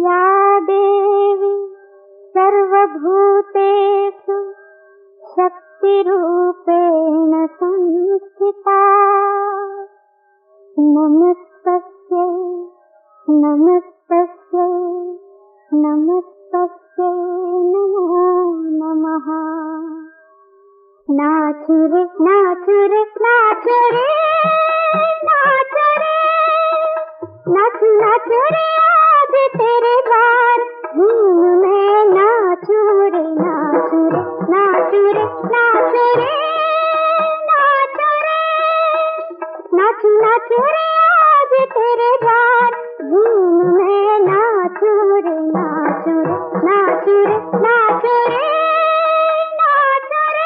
या देवी सर्वभूतेषु शक्तिरूपेण संस्थिता नमस्तस्यै नमस्तस्यै नमस्तस्यै नमो नमः। नाच रे नाच रे नाच रे नाच रे नाच नाच रे आज तेरे द्वार धूम में नाचू रे नाच रे नाच रे नाच रे नाच रे नाच नाच रे आज तेरे द्वार धूम में नाचू रे नाच रे नाच रे नाच रे नाच रे।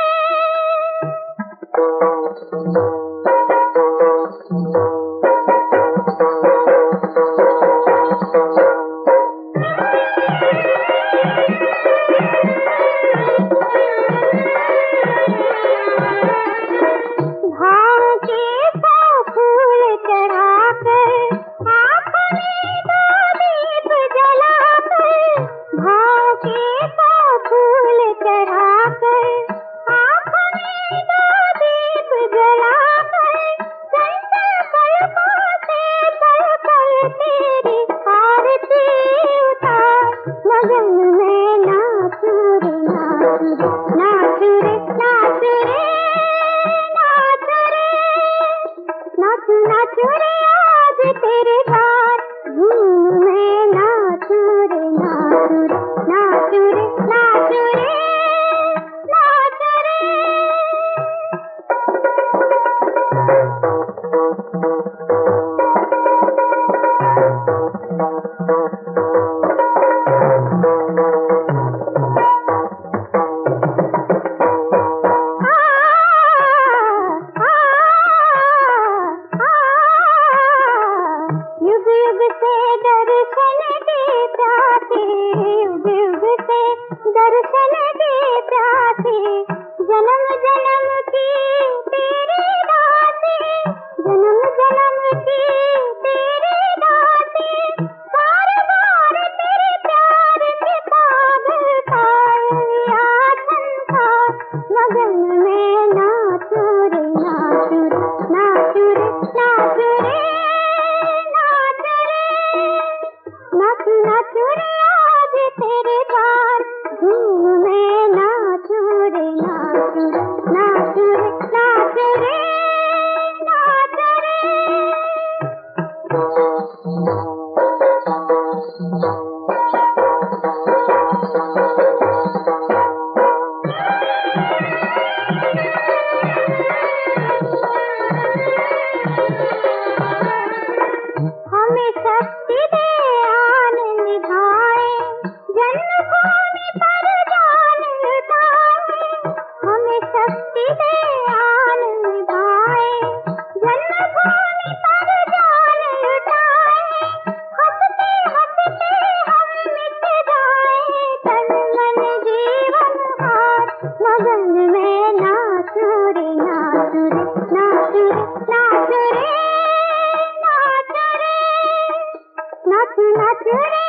नाच रे